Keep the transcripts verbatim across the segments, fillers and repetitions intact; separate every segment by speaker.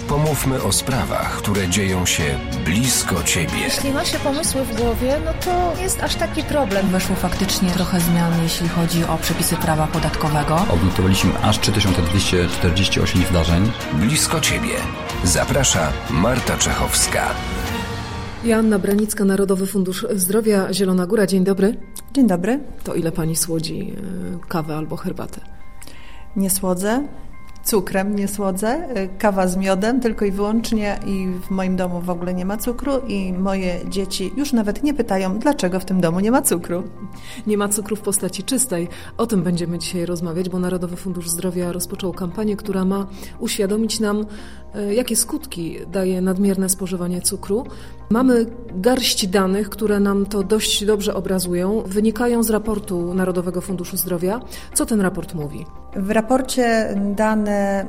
Speaker 1: Pomówmy o sprawach, które dzieją się blisko Ciebie.
Speaker 2: Jeśli ma się pomysły w głowie, no to nie jest aż taki problem.
Speaker 3: Weszło faktycznie trochę zmian, jeśli chodzi o przepisy prawa podatkowego.
Speaker 4: Odnotowaliśmy aż trzy tysiące dwieście czterdzieści osiem zdarzeń.
Speaker 1: Blisko Ciebie. Zaprasza Marta Czechowska.
Speaker 5: Joanna Branicka, Narodowy Fundusz Zdrowia, Zielona Góra. Dzień dobry.
Speaker 6: Dzień dobry.
Speaker 5: To ile pani słodzi kawę albo herbatę?
Speaker 6: Nie słodzę. Cukrem nie słodzę, kawa z miodem tylko i wyłącznie i w moim domu w ogóle nie ma cukru i moje dzieci już nawet nie pytają, dlaczego w tym domu nie ma cukru.
Speaker 5: Nie ma cukru w postaci czystej. O tym będziemy dzisiaj rozmawiać, bo Narodowy Fundusz Zdrowia rozpoczął kampanię, która ma uświadomić nam, jakie skutki daje nadmierne spożywanie cukru. Mamy garść danych, które nam to dość dobrze obrazują. Wynikają z raportu Narodowego Funduszu Zdrowia. Co ten raport mówi?
Speaker 6: W raporcie dane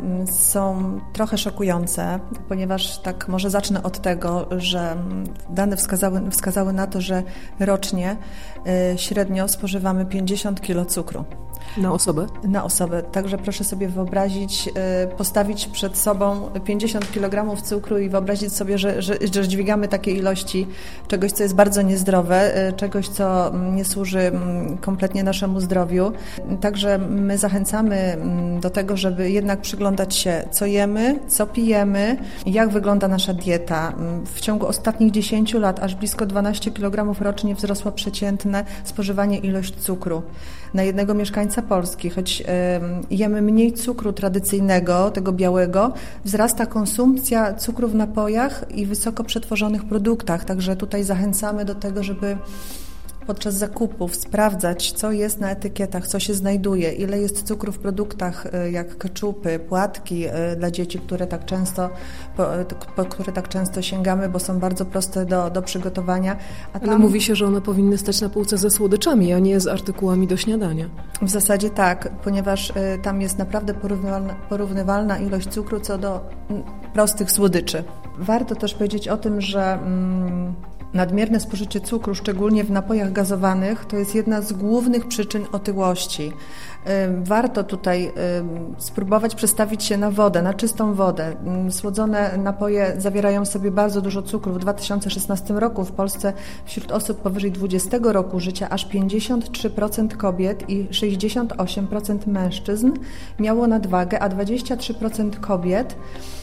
Speaker 6: są trochę szokujące, ponieważ tak może zacznę od tego, że dane wskazały, wskazały na to, że rocznie średnio spożywamy pięćdziesiąt kilo cukru.
Speaker 5: Na osobę?
Speaker 6: Na osobę. Także proszę sobie wyobrazić, postawić przed sobą pięćdziesiąt kilogramów cukru i wyobrazić sobie, że, że, że dźwigamy takie ilości czegoś, co jest bardzo niezdrowe, czegoś, co nie służy kompletnie naszemu zdrowiu. Także my zachęcamy do tego, żeby jednak przyglądać się, co jemy, co pijemy, jak wygląda nasza dieta. W ciągu ostatnich dziesięciu lat aż blisko dwanaście kilogramów rocznie wzrosło przeciętne spożywanie ilość cukru na jednego mieszkańca Polski. Choć y, jemy mniej cukru tradycyjnego, tego białego, wzrasta konsumpcja cukru w napojach i wysoko przetworzonych produktach. Także tutaj zachęcamy do tego, żeby podczas zakupów sprawdzać, co jest na etykietach, co się znajduje, ile jest cukru w produktach jak keczupy, płatki dla dzieci, które tak często, po, po które tak często sięgamy, bo są bardzo proste do, do przygotowania. A tam...
Speaker 5: Ale mówi się, że one powinny stać na półce ze słodyczami, a nie z artykułami do śniadania.
Speaker 6: W zasadzie tak, ponieważ tam jest naprawdę porównywalna, porównywalna ilość cukru co do prostych słodyczy. Warto też powiedzieć o tym, że mm, nadmierne spożycie cukru, szczególnie w napojach gazowanych, to jest jedna z głównych przyczyn otyłości. Warto tutaj spróbować przestawić się na wodę, na czystą wodę. Słodzone napoje zawierają w sobie bardzo dużo cukru. W dwa tysiące szesnastym roku w Polsce wśród osób powyżej dwudziestego roku życia aż pięćdziesiąt trzy procent kobiet i sześćdziesiąt osiem procent mężczyzn miało nadwagę, a dwadzieścia trzy procent kobiet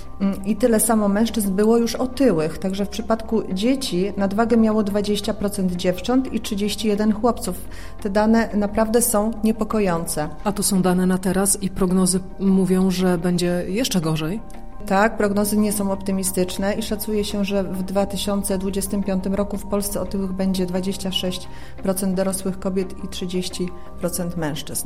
Speaker 6: i tyle samo mężczyzn było już otyłych. Także w przypadku dzieci nadwagę miało dwadzieścia procent dziewcząt i trzydzieści jeden procent chłopców. Te dane naprawdę są niepokojące.
Speaker 5: A to są dane na teraz i prognozy mówią, że będzie jeszcze gorzej?
Speaker 6: Tak, prognozy nie są optymistyczne i szacuje się, że w dwa tysiące dwudziestym piątym roku w Polsce otyłych będzie dwadzieścia sześć procent dorosłych kobiet i trzydzieści procent mężczyzn.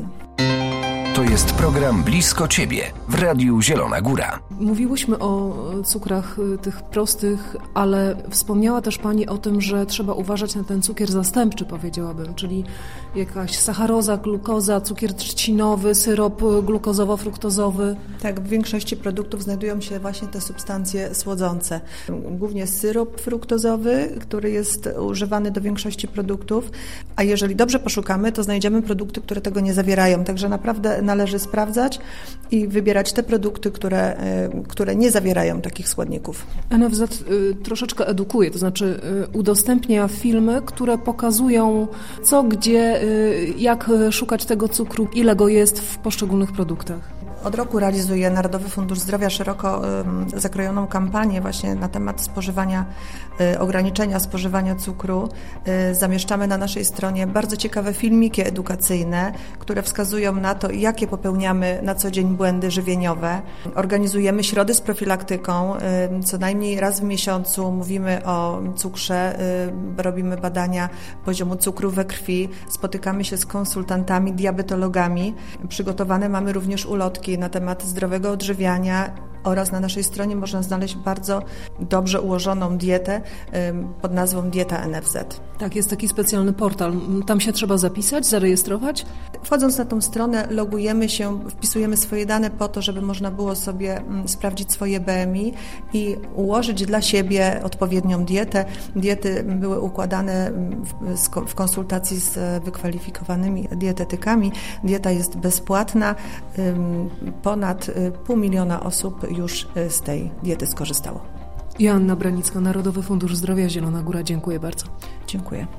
Speaker 1: To jest program Blisko Ciebie w Radiu Zielona Góra.
Speaker 5: Mówiłyśmy o cukrach tych prostych, ale wspomniała też Pani o tym, że trzeba uważać na ten cukier zastępczy, powiedziałabym, czyli jakaś sacharoza, glukoza, cukier trzcinowy, syrop glukozowo-fruktozowy.
Speaker 6: Tak, w większości produktów znajdują się właśnie te substancje słodzące. Głównie syrop fruktozowy, który jest używany do większości produktów, a jeżeli dobrze poszukamy, to znajdziemy produkty, które tego nie zawierają. Także naprawdę należy sprawdzać i wybierać te produkty, które, które nie zawierają takich składników.
Speaker 5: N F Z y, troszeczkę edukuje, to znaczy y, udostępnia filmy, które pokazują co, gdzie, y, jak szukać tego cukru, ile go jest w poszczególnych produktach.
Speaker 6: Od roku realizuje Narodowy Fundusz Zdrowia szeroko y, zakrojoną kampanię właśnie na temat spożywania, y, ograniczenia spożywania cukru. Y, zamieszczamy na naszej stronie bardzo ciekawe filmiki edukacyjne, które wskazują na to, jakie popełniamy na co dzień błędy żywieniowe. Organizujemy środy z profilaktyką. Y, co najmniej raz w miesiącu mówimy o cukrze, y, robimy badania poziomu cukru we krwi, spotykamy się z konsultantami, diabetologami. Przygotowane mamy również ulotki na temat zdrowego odżywiania oraz na naszej stronie można znaleźć bardzo dobrze ułożoną dietę pod nazwą Dieta N F Z.
Speaker 5: Tak, jest taki specjalny portal. Tam się trzeba zapisać, zarejestrować?
Speaker 6: Wchodząc na tą stronę, logujemy się, wpisujemy swoje dane po to, żeby można było sobie sprawdzić swoje B M I i ułożyć dla siebie odpowiednią dietę. Diety były układane w konsultacji z wykwalifikowanymi dietetykami. Dieta jest bezpłatna. Ponad pół miliona osób już z tej diety skorzystało.
Speaker 5: Joanna Branicka, Narodowy Fundusz Zdrowia, Zielona Góra. Dziękuję bardzo.
Speaker 6: Dziękuję.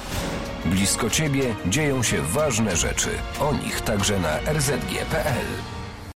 Speaker 1: Blisko Ciebie dzieją się ważne rzeczy. O nich także na er zet gie kropka pe el.